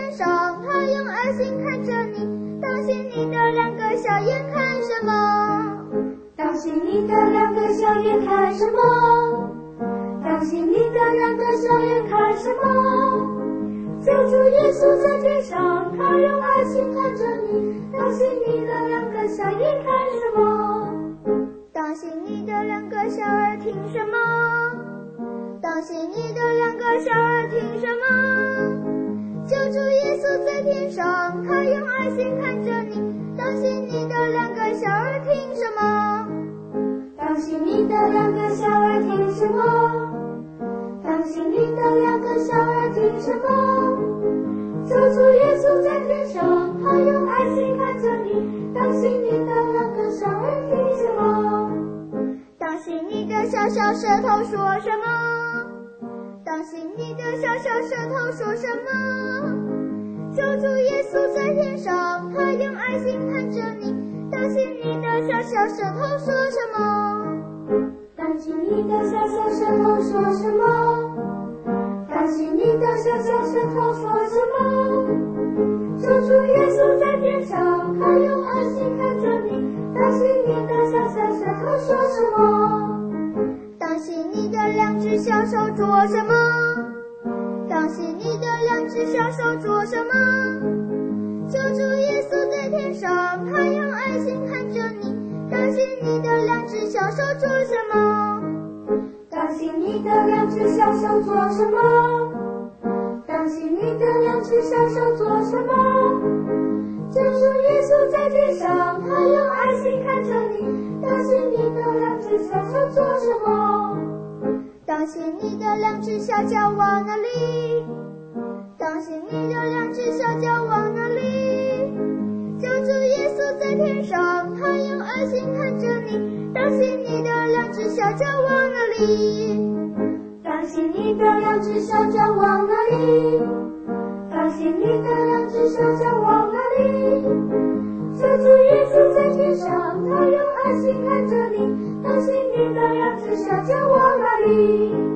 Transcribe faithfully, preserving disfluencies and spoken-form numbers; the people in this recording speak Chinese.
天上，他用爱心看着你。当心你的两个小眼看什么？ 当心你的两个小眼看什么？当心你的两个小眼看什么？救主耶稣在天上，他用爱心看着你。当心你的两个小眼看什么？ 当心你的两个小耳听什么？当心你的两个小耳听什么？救主耶稣在天上，他用爱心看着你。当心你的两个小耳听什么？ 当心你的两个小耳听什么？当心你的两个小耳听什么？救主耶稣在天上，他用爱心看着你。当心你的两个小耳听什么？ 当心你的小小舌头说什么？当心你的小小舌头说什么？救主耶稣在天上，他用爱心看着你。当心你的小小舌头说什么？ 当心你的小小舌头说什么？当心你的小小舌头说什么？救主耶稣在天上，他用爱心看着你。当心你的小小舌头说什么？ 当心你的两只小手做什么？当心你的两只小手做什么？救主耶稣在天上，他用爱心看着你。当心你的两只小手做什么？ 当心你的两只小手做什么？当心你的两只小手做什么？救主耶稣在天上，他用爱心看着你。当心你的两只小手做什么？ 当心你的两只小脚往哪里？当心你的两只小脚往哪里？救主耶稣在天上，他用爱心看着你。当心你的两只小脚往哪里？ 当心你的两只小脚往哪里？当心你的两只小脚往哪里？救主耶稣在天上，他用爱心看着你。当心你的两只小脚往哪里？